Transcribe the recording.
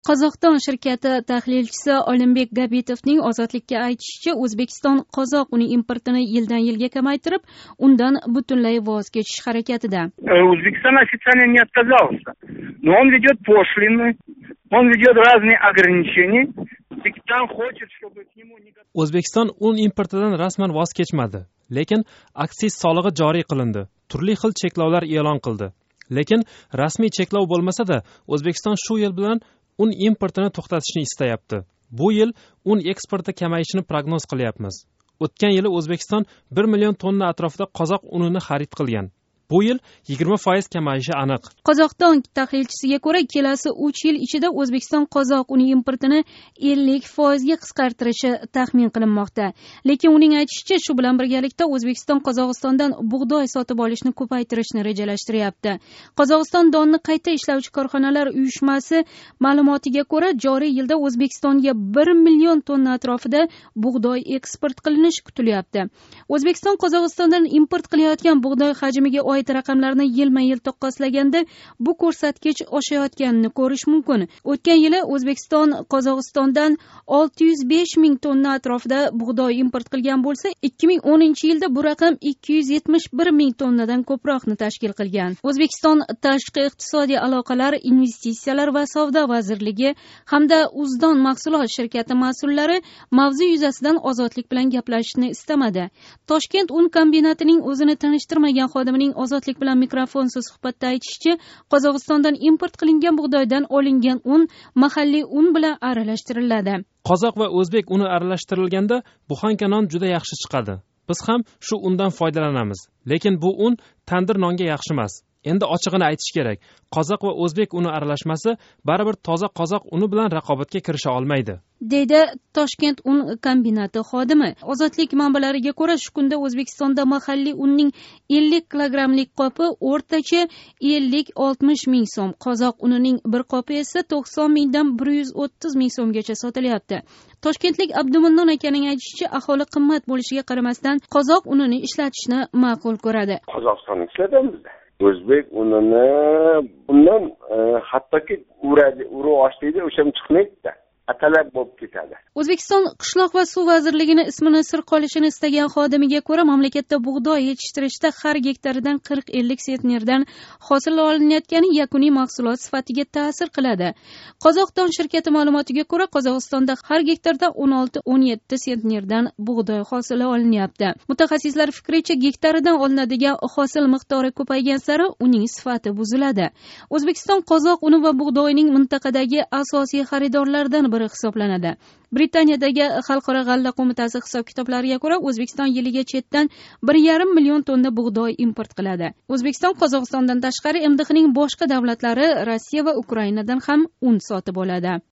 Qozog'iston shirkati tahlilchisi Olimbek Gabitovning Ozodlikka aytishicha, O'zbekiston qozoq uni importini yildan-yilga kamaytirib, undan butunlay voz kechish harakatida. O'zbekiston официально не отказался, но он ведет пошлины, он ведет разные ограничения. O'zbekiston un importidan rasman voz kechmadi, lekin aksiz solig'i joriy qilindi. Turli xil cheklovlar e'lon qildi. Lekin rasmiy cheklov bo'lmasa-da, O'zbekiston shu yil bilan un importini to'xtatishni istayapti. Bu yil un eksporti kamayishini prognoz qilyapmiz. O'tgan yili O'zbekiston 1 million tonna atrofida qozoq unini xarid qilgan. Bu yil 20% kamayishi aniq. Qozog'iston tahlilchisiga ko'ra, kelasi 3 yil ichida O'zbekiston qozoq uni importini 50% ga qisqartirishi taxmin qilinmoqda. Lekin uning aytishicha, shu bilan birgalikda O'zbekiston Qozog'istondan bug'doy sotib olishni ko'paytirishni rejalashtiryapti. Qozog'iston donni qayta ishlovchi korxonalar uyushmasi ma'lumotiga ko'ra, joriy yilda O'zbekistonga 1 million tonna atrofida bug'doy eksport qilinishi kutilyapti. O'zbekiston Qozog'istondan import qilayotgan bug'doy hajmiga oid raqamlarni yilma-yil taqqoslaganda bu ko'rsatkich oshayotganini ko'rish mumkin. O'tgan yili O'zbekiston Qozog'istondan 605 ming tonna atrofida bug'doy import qilgan bo'lsa, 2010-yilda bu raqam 271 ming tonnadan ko'proqni tashkil qilgan. O'zbekiston Tashqi iqtisodiy aloqalar, investitsiyalar va savdo vazirligi hamda Uzdon mahsulot shirkati mas'ullari mavzu yuzasidan Ozodlik bilan gaplashishni istamadi. Toshkent un kombinatining o'zini tanishtirmagan xodimining Ozodlik bilan mikrofonsiz suhbatda aytishicha, Qozog'istondan import qilingan bug'doydan olingan un mahalliy un bilan aralashtiriladi. Qozoq va o'zbek uni aralashtirilganda buxanka non juda yaxshi chiqadi. Biz ham shu undan foydalanamiz. Lekin bu un tandir nonga yaxshi emas. Endi ochig'ini aytish kerak. Qozoq va o'zbek uni aralashmasi baribir toza qozoq uni bilan raqobatga kirisha olmaydi, deydi Toshkent un kombinati xodimi. Ozodlik manbalariga ko'ra, shu kunda O'zbekistonda mahalliy unning 50 kilogrammlik qopi o'rtacha 50-60 ming so'm, qozoq unining bir qopi esa 90 mingdan 130 ming so'mgacha sotilyapti. Toshkentlik Abdumannon akaning aytishicha, aholi qimmat bo'lishiga qaramasdan qozoq unini ishlatishni ma'qul ko'radi. Qozog'istonni ishlatamiz. O'zbek unini bundan hattoki urug' ochlaydi, o'sha chiqmaydi-da. Atalab bo'lib ketadi. O'zbekiston qishloq va suv vazirligining ismini sir qolishini istagan xodimiga ko'ra, mamlakatda bug'doy yetishtirishda har gektaridan 40-50 sentnerdan hosil olinayotgani yakuniy mahsulot sifatiga ta'sir qiladi. Qozog'iston shirkati ma'lumotiga ko'ra, Qozog'istonda har gektarda 16-17 sentnerdan bug'doy hosili olinyapti. Mutaxassislar fikricha, gektaridan olinadigan hosil miqdori ko'paygan sari uning sifati buziladi. O'zbekiston qozoq uni va bug'doyning mintaqadagi asosiy xaridorlaridan biri hisoblanadi. Britaniyadagi Xalqaro g'alla qo'mitasi hisob-kitoblariga ko'ra, O'zbekiston yiliga chetdan 1,5 million tonna bug'doy import qiladi. O'zbekiston Qozog'istondan tashqari MDHning boshqa davlatlari Rossiya va Ukrainadan ham un sotib oladi.